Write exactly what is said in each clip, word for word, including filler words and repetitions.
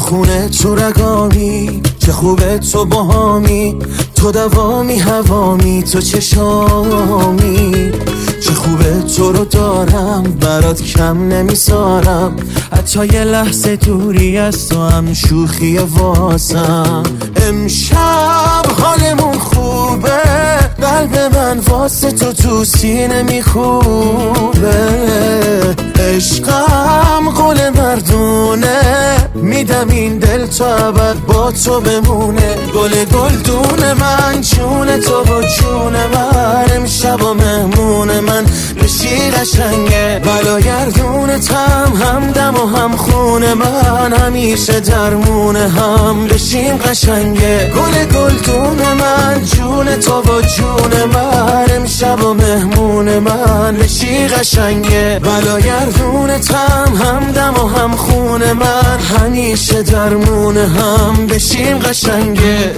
خونه تو رگامی، چه خوبه تو باهامی، تو دوامی هوامی، تو چشامی. چه خوبه تو رو دارم، برات کم نمیسارم، حتی یه لحظه دوری از تو هم شوخی واسم. امشب حالمون خوبه، قلب من واسه تو تو سینه میخوبه. عشقم قول مردونه، میدم این دل تا ابد با تو بمونه. گل گلدون من، جون تو و جون من، امشب و مهمون من بشی قشنگه. بلاگردونتم، همدم و هم خون من، همیشه درمون هم بشیم قشنگه. گل گلدون من، جون تو و جون من، امشب و مهمون من بشی قشنگه. بلاگردونتم، همدم و هم خون من، همیشه درمون هم بشیم قشنگه.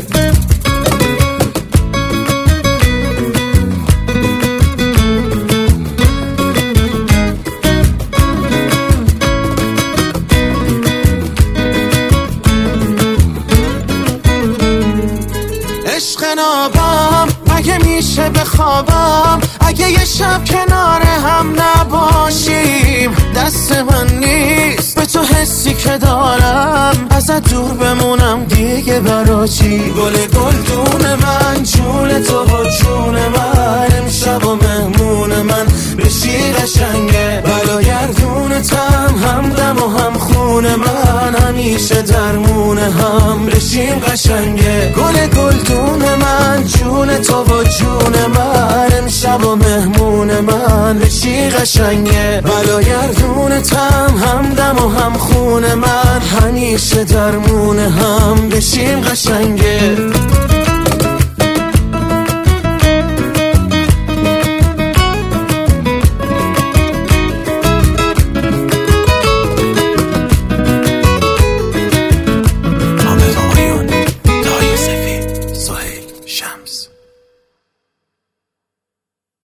عشق نابم اگه میشه بخوابم، اگه یه شب کنار هم نباشیم. دست من نیست به تو حسی که دارم، ازت دور بمونم دیگه برا چی؟ گل گلدون من، جون تو و جون من، امشب و مهمون من بشی قشنگه. بلاگردونتم، همدم و هم خون من، همیشه درمون هم بشیم قشنگه. گل گلدون من، جون تو و جون من، امشب و مهمون من بشی قشنگه. بلاگردونتم، همدم و هم خون من، همیشه درمون هم بشیم قشنگه.